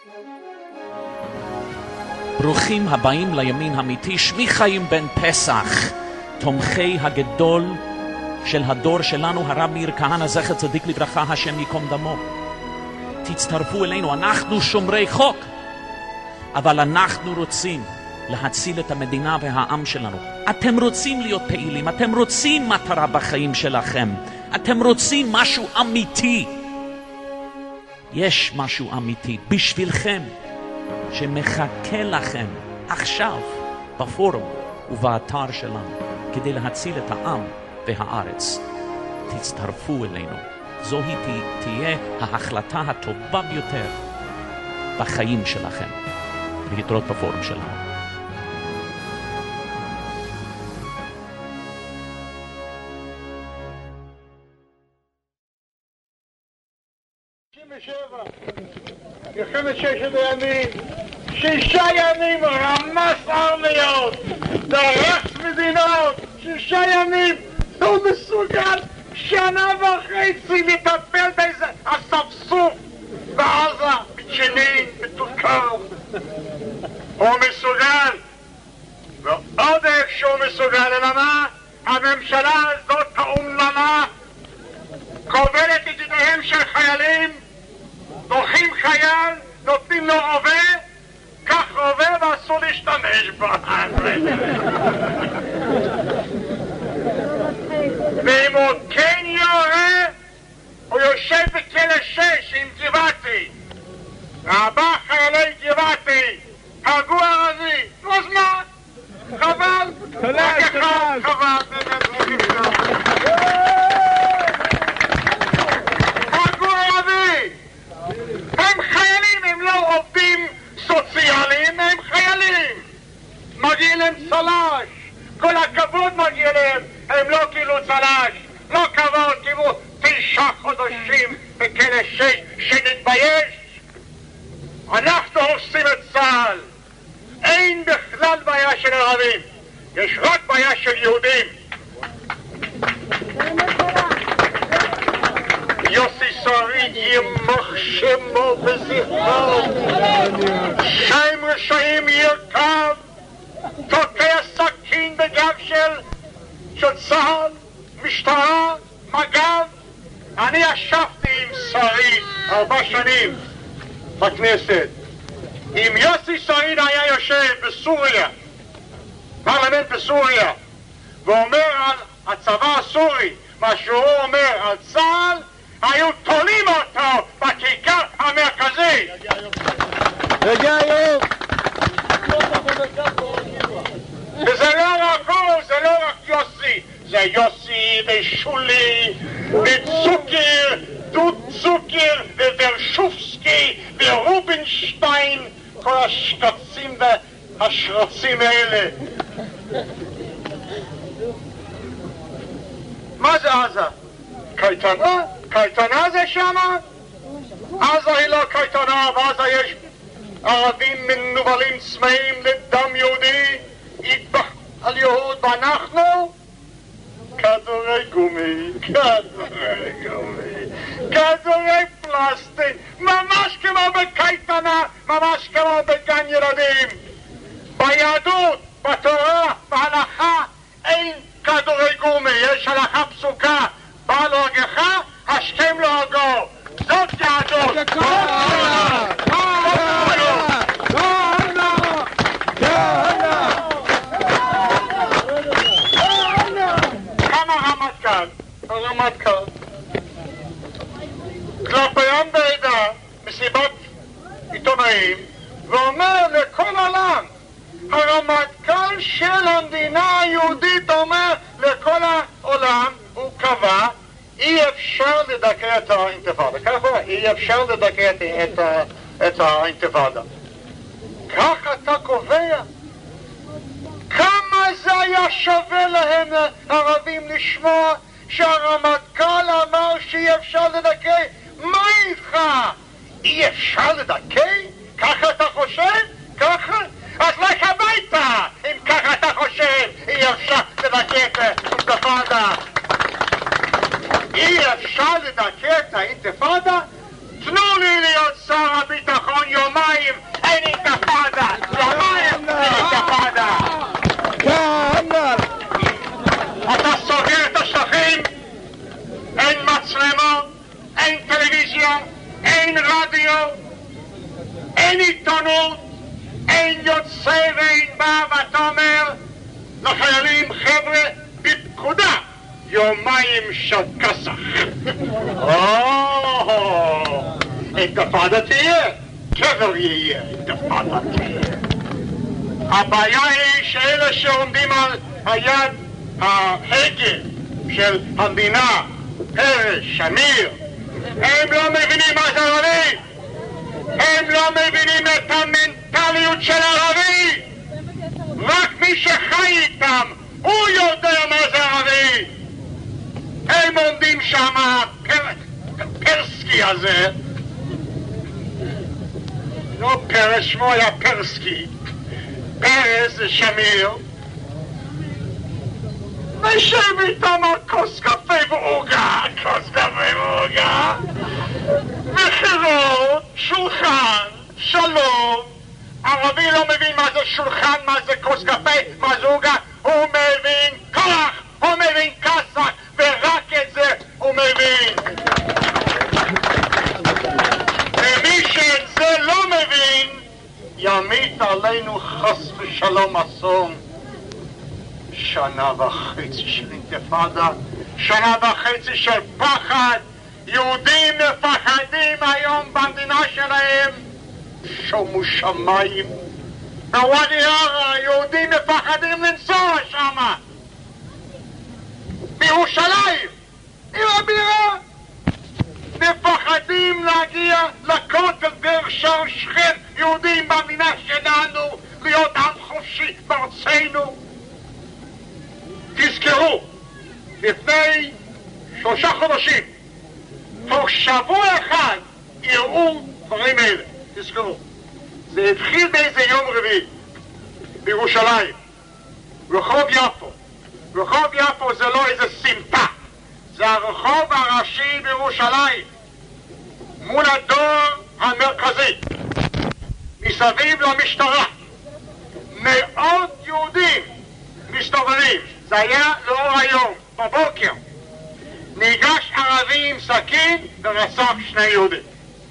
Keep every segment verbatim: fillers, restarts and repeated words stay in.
ברוכים הבאים לימין האמיתי. שמי חיים בן פסח, תומכי הגדול של הדור שלנו, הרב מאיר כהנא זכר צדיק לברכה, השם ייקום דמו. תצטרפו אלינו, אנחנו שומרי חוק, אבל אנחנו רוצים להציל את המדינה והעם שלנו. אתם רוצים להיות פעילים, אתם רוצים מטרה בחיים שלכם, אתם רוצים משהו אמיתי. יש משהו אמיתי בשבילכם שמחכה לכם עכשיו בפורום ובאתר שלנו כדי להציל את העם והארץ. תצטרפו אלינו, זוהי תהיה ההחלטה הטובה ביותר בחיים שלכם. להתראות בפורום שלנו. מלחמת ששת הימים, שישה ימים רמס ארמיות, דרס מדינות, שישה ימים, הוא מסוגל שנה וחצי לטפל באיזה אספסוף בעזה, בג'נין, בטול-כרם. הוא מסוגל, ועוד איכשהו מסוגל, אלא מה? הממשלה הזאת האומללה כובלת את ידיהם של חיילים, דוחים חייל, נותנים לו רובה, כך רובה ואסור להשתמש בו. ואם הוא כן יורה, הוא יושב בכלא שש עם גבעתי. ארבע חיילי גבעתי הרגו ערבי, נו אז מה? חבל, רק אחד, חבל. הרגו ערבי. הם חיילים, הם לא עובדים סוציאליים, הם חיילים. מגיע להם צל"ש, כל הכבוד מגיע להם, הם לא כאילו צל"ש, לא כבוד, כאילו תשעה חודשים בכלא שש, שנתבייש. אנחנו עושים את צה"ל. אין בכלל בעיה של ערבים, יש רק בעיה של יהודים. יוסי שריד ימח שמו וזכרו, שם רשעים ירכב, תוקע סכין בגב של של צה"ל, משטרה, מג"ב. אני ישבתי עם שריד ארבע שנים בכנסת. אם יוסי שריד היה יושב בסוריה, פרלמנט בסוריה, ואומר על הצבא הסורי מה שהוא אומר על צה"ל, היו תולים אותו בכיכר המרכזי. רגע היום. וזה לא רק הוא, זה לא רק יוסי, זה יוסי ושולי וצוקר, דוד צוקר וורשובסקי ורובינשטיין, כל השקצים והשרצים האלה. מה זה עזה? קייטנה? קייטנה זה שמה? עזה היא לא קייטנה, בעזה יש ערבים מנובלים צמאים לדם יהודי, יטבח על יהוד, ואנחנו כדורי גומי, כדורי גומי, כדורי פלסטיק, ממש כמו בקייטנה, ממש כמו בגן ילדים. ביהדות, בתורה, בהלכה, אין כדורי גומי, יש הלכה פסוקה, בא להורגך, השכם להורגו. זאת יהדות. כמה רמטכ"ל, הרמטכ"ל, כלפיהם בעדה, מסיבת עיתונאים, ואומר לכל העולם, הרמטכ"ל של המדינה היהודית אומר לכל העולם, הוא קבע, אי אפשר לדכא את האינתיפאדה. ככה, אי אפשר לדכא את, את האינתיפאדה. כך אתה קובע. כמה זה היה שווה להם, הערבים, לשמוע שהרמטכ"ל אמר שאי אפשר לדכא? מה איתך? אי אפשר לדכא? ככה אתה חושב? ככה? אז לך הביתה, אם ככה אתה חושב, אי אפשר לדכא את האינתיפאדה. אי אפשר לדכא את האינתיפאדה? תנו לי להיות שר הביטחון יומיים אין רדיו, אין עיתונות, אין יוצא ואין בא, ואתה אומר לחיילים, חבר'ה, בפקודה, יומיים של כסח. או, אינתיפאדה תהיה, קבר יהיה, אינתיפאדה תהיה. הבעיה היא שאלה שעומדים על היד ההגה של המדינה, פרס, שמיר, הם לא מבינים מה זה ערבי, הם לא מבינים את המנטליות של ערבי, רק מי שחי איתם הוא יודע מה זה ערבי. הם עומדים שם, פר... פרסקי הזה, לא פרס, שמו היה פרסקי, פרס זה שמיר, נשב איתם על כוס קפה ועוגה, כוס קפה ועוגה, מחירות, שולחן, שלום. ערבי לא מבין מה זה שולחן, מה זה כוס קפה, מה זה עוגה, הוא מבין כוח, הוא מבין כסח, ורק את זה הוא מבין. ומי שאת זה לא מבין, ימיט עלינו חס ושלום אסון. שנה וחצי של אינתיפאדה, שנה וחצי של פחד. יהודים מפחדים היום במדינה שלהם, שומו שמיים. בוואדי ערה יהודים מפחדים לנסוע שמה, בירושלים, עיר הבירה. מפחדים להגיע לכותל דרך שער שכם. יהודים במדינה שלנו, להיות עם חופשי בארצנו. תזכרו, לפני שלושה חודשים, תוך שבוע אחד, יראו דברים אלה. תזכרו, זה התחיל באיזה יום רביעי בירושלים, רחוב יפו. רחוב יפו זה לא איזה סמטה, זה הרחוב הראשי בירושלים, מול הדואר המרכזי, מסביב למשטרה. מאות יהודים מסתובבים. זה היה לאור היום, בבוקר. ניגש ערבי עם סכין ורצח שני יהודים.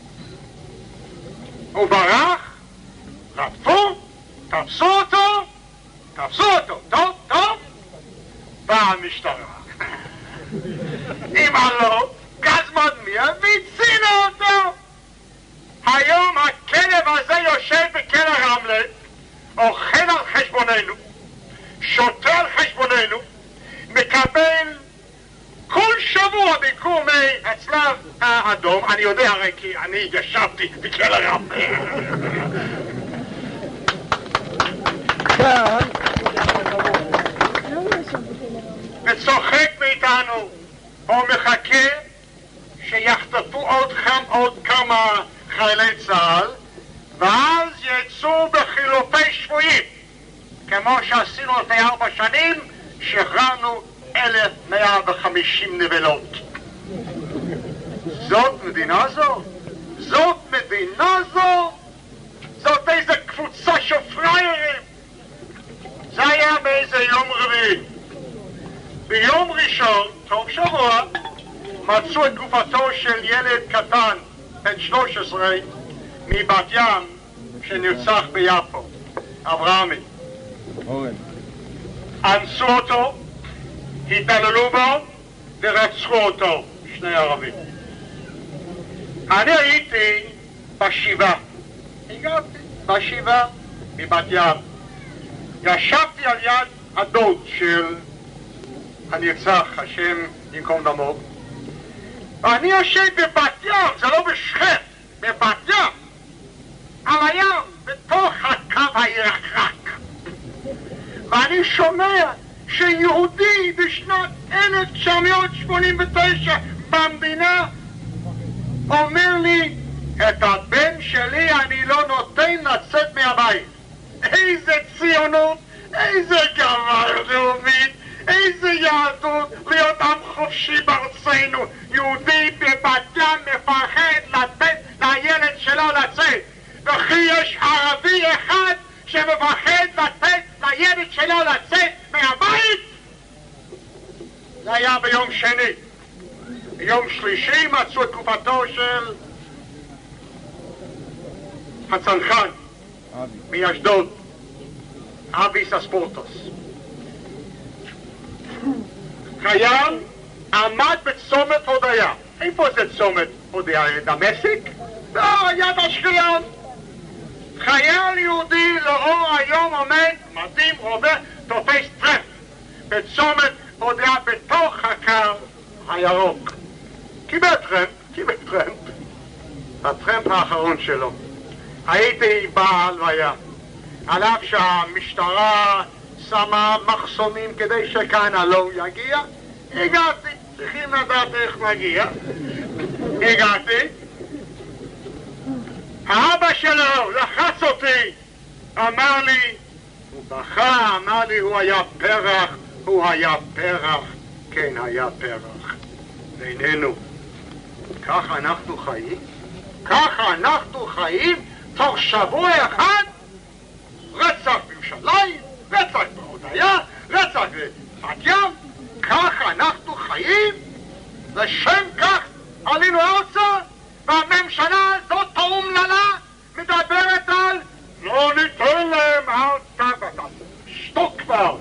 הוא ברח, רדפו, תפסו אותו, תפסו אותו, טוב, טוב, באה המשטרה. עם עלות, גז מדמיע, והצינו אותו. היום הכלב הזה יושב בכלא רמלה, אוכל על חשבוננו, שותה על חשבוננו, מקבל כל שבוע ביקור מהצלב האדום. אני יודע הרי כי אני ישבתי בכלא רמלה. וצוחק מאיתנו, הוא מחכה שיחטפו עוד, חם, עוד כמה חיילי צה"ל, ואז יצאו בחילופי שבויים, כמו שעשינו לפני ארבע שנים, שחררנו אלף מאה וחמישים נבלות. זאת מדינה זו? זאת מדינה זו? זאת איזה קבוצה של פריירים. זה היה באיזה יום רביעי. ביום ראשון, תוך שבוע, מצאו את גופתו של ילד קטן, בן שלוש עשרה, מבת ים, שנרצח ביפו, אברהמי. אנסו אותו, התעללו בו ורצחו אותו, שני ערבים. אני הייתי בשבעה, הגעתי בשבעה מבת ים. ישבתי על יד הדוד של הנרצח, השם ינקום דמו, ואני יושב בבת ים, זה לא בשכם, בבת ים, על הים, בתוך הקו הירחק. ואני שומע שיהודי בשנת אלף תשע מאות שמונים ותשע במדינה אומר לי, את הבן שלי אני לא נותן לצאת מהבית. איזה ציונות, איזה גאווה לאומית, איזה יהדות, להיות עם חופשי בארצנו. יהודי בבת ים מפחד לתת לילד שלו לצאת, וכי יש ערבי אחד שמפחד לתת לילד שלו לצאת מהבית. זה היה ביום שני. ביום שלישי מצאו את גופתו של הצנחן מאשדוד, אבי סספורטוס. חייל עמד בצומת הודיה. איפה זה צומת הודיה? דמשק? לא, יד אשקלון. חייל יהודי לאור היום עומד, מדים, רובה, תופס טרמפ בצומת הודיה בתוך הקו הירוק. קיבל טרמפ, קיבל טרמפ. הטרמפ האחרון שלו. הייתי בהלוויה. על אף שהמשטרה שמה מחסומים כדי שכהנא לא יגיע, הגעתי. צריכים לדעת איך מגיע. הגעתי. האבא שלו לחץ אותי, אמר לי, הוא בכה, אמר לי, הוא היה פרח, הוא היה פרח, כן היה פרח. בינינו, ככה אנחנו חיים? ככה אנחנו חיים תוך שבוע אחד? רצח בירושלים, רצח בהודיה, רצח בבת ים, ככה אנחנו חיים? לשם כך עלינו ארצה, והממשלה הזאת האומללה מדברת על לא ניתן להם ארצה. שתוק כבר.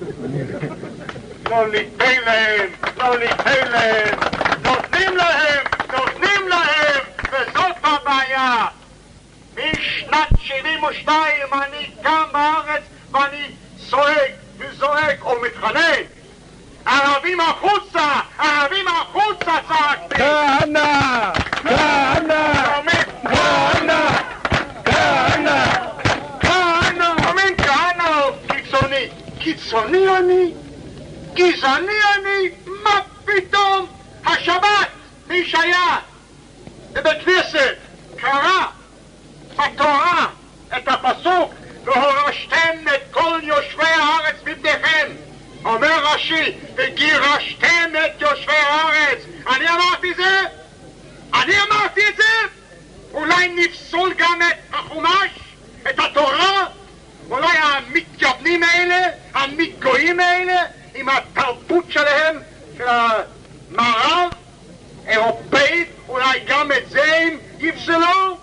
לא ניתן להם, לא ניתן להם, נותנים להם, נותנים להם, וזאת הבעיה. משנת שבעים ושתיים אני קם בארץ ואני צועק וזועק או מתחנן. ערבים החוצה, ערבים החוצה, צעקתי. כהנא! כהנא! כהנא! כהנא! כהנא! אומרים כהנא קיצוני. קיצוני אני? גזעני אני? מה פתאום? השבת, מי שהיה בבית כנסת קרא בתורה את הפסוק והורשתם את כל יושבי הארץ מבניכם. אומר רש"י, וגירשתם את יושבי הארץ. אני אמרתי זה? אני אמרתי את זה? אולי נפסול גם את החומש? את התורה? אולי המתייוונים האלה, המתגויים האלה, עם התרבות שלהם, של המערב, אירופאית, אולי גם את זה הם יפסלו?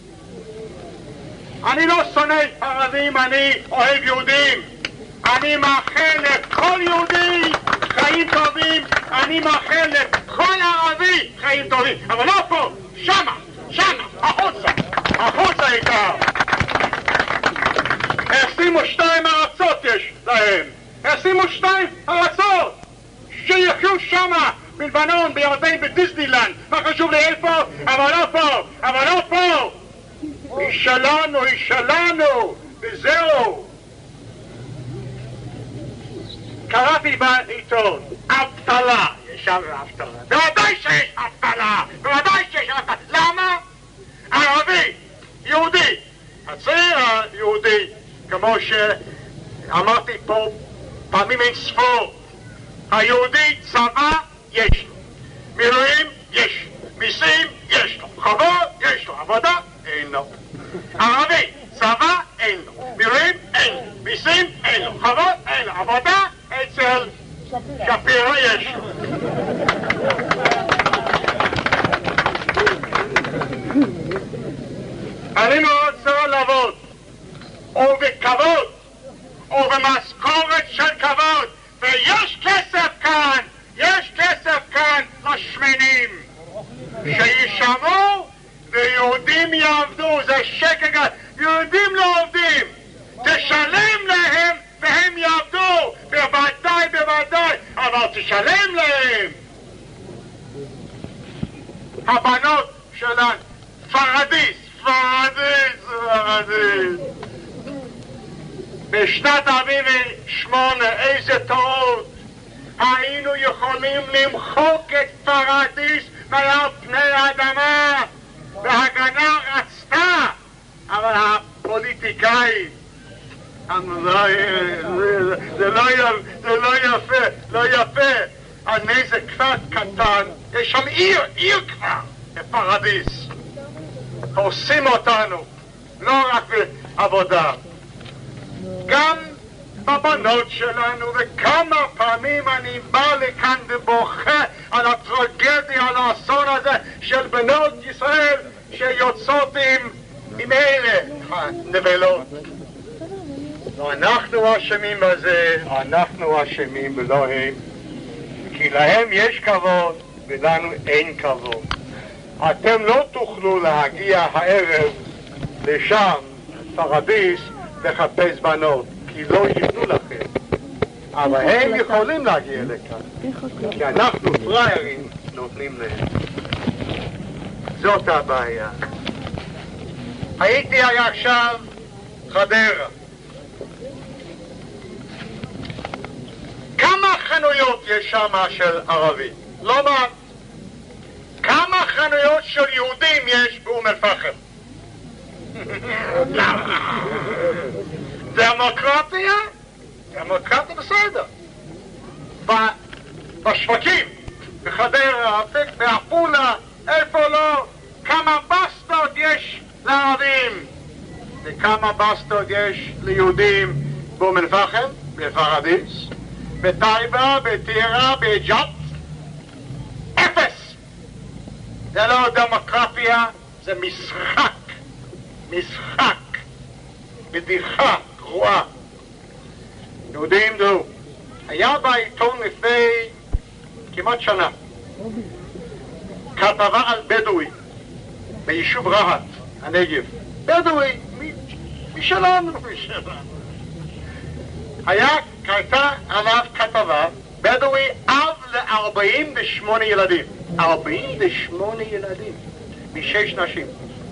אני לא שונא ערבים, אני אוהב יהודים. אני מאחל לכל יהודי חיים טובים, אני מאחל לכל ערבי חיים טובים, אבל לא פה, שמה, שמה, החוצה, החוצה העיקר. עשרים ושתיים ארצות יש להם, עשרים ושתיים ארצות, שיחיו שמה, בלבנון, בירדן, בדיסנילנד, מה חשוב לי איפה? אבל לא פה, אבל לא פה. היא שלנו, היא שלנו, וזהו. קראתי בעיתון, אבטלה, יש שם אבטלה, בוודאי שיש אבטלה, בוודאי שיש אבטלה, למה? ערבי, יהודי, הצעיר היהודי, כמו שאמרתי פה פעמים אין ספור, היהודי צבא יש לו, מילואים יש לו, מיסים יש לו, חובות יש לו, עבודה אין לו. ערבי, צבא אין לו, מילואים אין לו, מיסים אין לו, חובות אין לו, עבודה אצל שפירו יש לו. אני מאוד רוצה לעבוד, או בכבוד, או במשכורת של כבוד, ויש כסף כאן, יש כסף כאן לשמנים, שישמעו ויהודים יעבדו, זה שקר, יהודים לא עובדים, תשלם להם והם יעבדו, בוודאי, בוודאי, אבל תשלם להם. הבנות שלנו, פרדיס, פרדיס, פרדיס. בשנת ארבעים ושמונה, איזה טעות, היינו יכולים למחוק את פרדיס מעל פני האדמה, והגנה רצתה, אבל הפוליטיקאים, זה לא יפה, לא יפה, הנזק קצת קטן, יש שם עיר, עיר כבר, בפרדיס, עושים אותנו, לא רק בעבודה, גם בבנות שלנו, וכמה פעמים אני בא לכאן ובוכה על הטרגדיה, על האסון הזה של בנות ישראל שיוצאות עם, ממילא הנבלות. לא אנחנו אשמים בזה, אנחנו אשמים ולא הם. כי להם יש כבוד ולנו אין כבוד. אתם לא תוכלו להגיע הערב לשם, פרדיס, לחפש בנות, כי לא ייתנו לכם. אבל הם יכולים להגיע לכאן, כי אנחנו פריירים נותנים להם. זאת הבעיה. הייתי עכשיו חדרה. כמה חנויות יש שם של ערבים? לא מעט. כמה חנויות של יהודים יש באום אל-פחם? דמוקרטיה? דמוקרטיה בסדר. בשווקים, בחדרה, בעפולה, איפה לא? כמה בסטות יש לערבים? וכמה בסטות יש ליהודים באום אל-פחם? בפרדיס? בטייבה, בטירה, בג'ת? אפס! זה לא דמוקרטיה, זה משחק. משחק. בדיחה גרועה. יהודים דו. היה בעיתון לפני כמעט שנה כתבה על בדואי ביישוב רהט, הנגב. בדואי, משלנו, משלנו. היה, הייתה עליו כתבה, בדואי אב ל-ארבעים ושמונה ילדים. ארבעים ושמונה ילדים, משש נשים.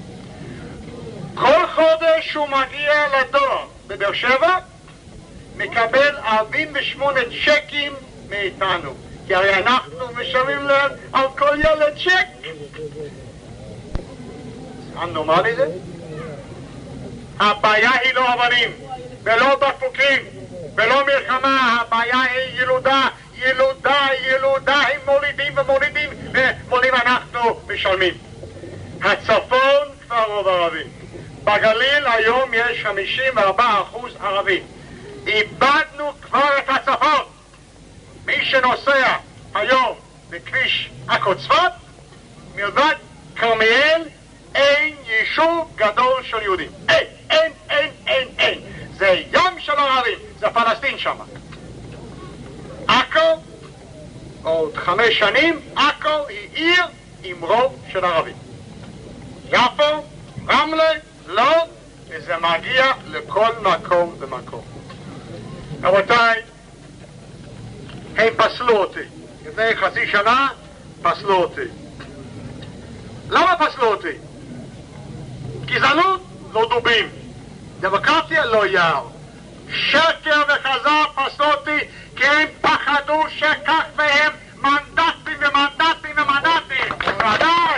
כל חודש הוא מגיע לדואר בבאר שבע, מקבל ארבעים ושמונה צ'קים מאיתנו. כי הרי אנחנו משלמים להם על כל ילד צ'ק. זה נורמלי זה? הבעיה היא לא אבנים, ולא בקבוקים, ולא מלחמה, הבעיה היא ילודה, ילודה, ילודה, הם מולידים ומולידים, ומולידים אנחנו משלמים. הצפון כבר רוב ערבי. בגליל היום יש חמישים וארבעה אחוז ערבי. איבדנו כבר את הצפון. מי שנוסע היום בכביש עכו צפת, מלבד כרמיאל, אין יישוב גדול של יהודים. אין, אין, אין, אין, אין. זה ים של ערבים, זה פלסטין שם. עכו, עוד חמש שנים, עכו היא עיר עם רוב של ערבים. יפו, רמלה, לוד, וזה מגיע לכל מקום ומקום. רבותיי, הם פסלו אותי. לפני חצי שנה פסלו אותי. למה פסלו אותי? גזענות לא דובים, דמוקרטיה לא יער. שקר וחזר פסלו אותי כי הם פחדו שכך מהם מנדטים ומנדטים ומנדטים. ודאי.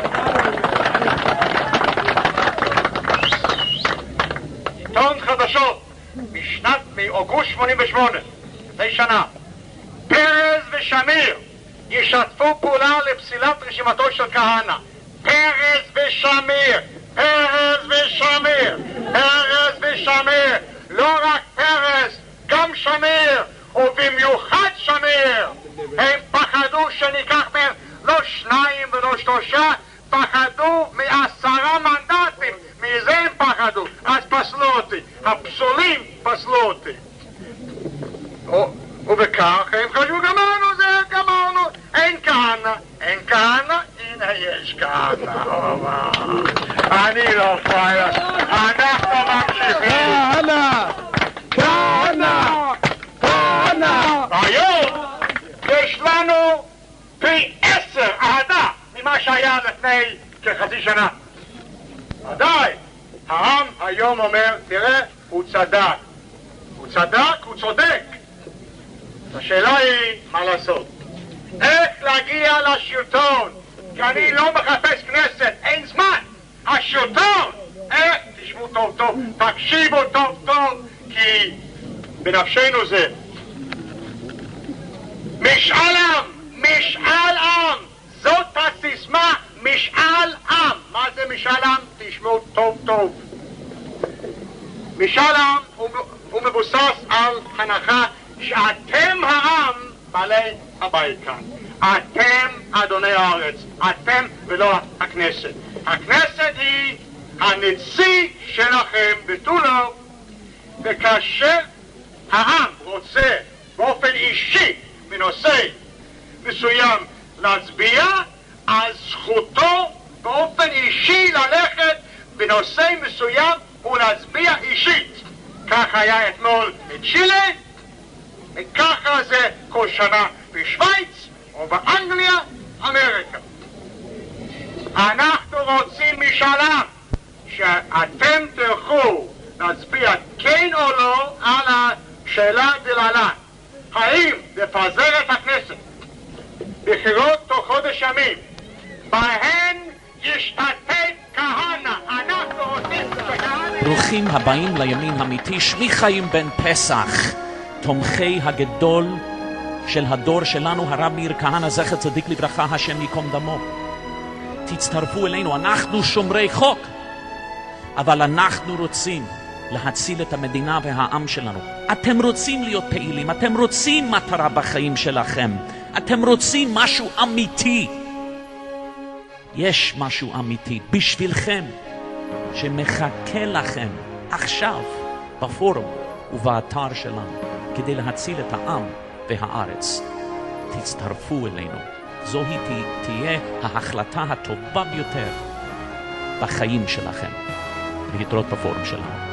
עיתון חדשות משנת, מאוגוסט שמונים ושמונה, לפני שנה. פרז ושמיר ישתפו פעולה לפסילת רשימתו של כהנא. פרז ושמיר, פרז ושמיר, פרז ושמיר, לא רק פרז, גם שמיר, ובמיוחד שמיר. הם פחדו שניקח מהם לא שניים ולא שלושה, פחדו מעשרה מנדטים, מזה הם פחדו, אז פסלו אותי, הפסולים פסלו אותי. ובכך הם חשבו, גמרנו זה, גמרנו, אין כהנא, אין כהנא, הנה יש כהנא. אני לא פרייר, אנחנו ממשיכים. כהנא! כהנא! כהנא! היום יש לנו פי עשר אהדה ממה שהיה לפני כחצי שנה. ודאי, העם היום אומר, תראה, הוא צדק. הוא צדק, הוא צודק. השאלה היא, מה לעשות? איך להגיע לשלטון? כי אני לא מחפש כנסת, אין זמן. השלטון! איך? תשמעו טוב טוב, תקשיבו טוב טוב, כי בנפשנו זה. משאל עם! משאל עם! זאת הסיסמה, משאל עם. מה זה משאל עם? תשמעו טוב טוב. משאל עם הוא, הוא מבוסס על הנחה שאתם העם בעלי הבית כאן. אתם אדוני הארץ. אתם ולא הכנסת. הכנסת היא הנציג שלכם ותו לא, וכאשר העם רוצה באופן אישי בנושא מסוים להצביע, אז זכותו באופן אישי ללכת בנושא מסוים ולהצביע אישית. כך היה אתמול בצ'ילה, וככה זה כל שנה בשוויץ או באנגליה, אמריקה. אנחנו רוצים משאלה שאתם תלכו להצביע כן או לא על השאלה דלהלן. האם לפזר את הכנסת בחירות תוך חודש ימים בהן ישתתף כהנא? אנחנו רוצים שכהנא... ברוכים הבאים לימין האמיתי. שמי חיים בן פסח, תומכי הגדול של הדור שלנו, הרב מאיר כהנא זכר צדיק לברכה, השם ייקום דמו. תצטרפו אלינו, אנחנו שומרי חוק, אבל אנחנו רוצים להציל את המדינה והעם שלנו. אתם רוצים להיות פעילים, אתם רוצים מטרה בחיים שלכם, אתם רוצים משהו אמיתי. יש משהו אמיתי בשבילכם שמחכה לכם עכשיו בפורום ובאתר שלנו כדי להציל את העם והארץ. תצטרפו אלינו, זוהי תהיה ההחלטה הטובה ביותר בחיים שלכם. להתראות בפורום שלנו.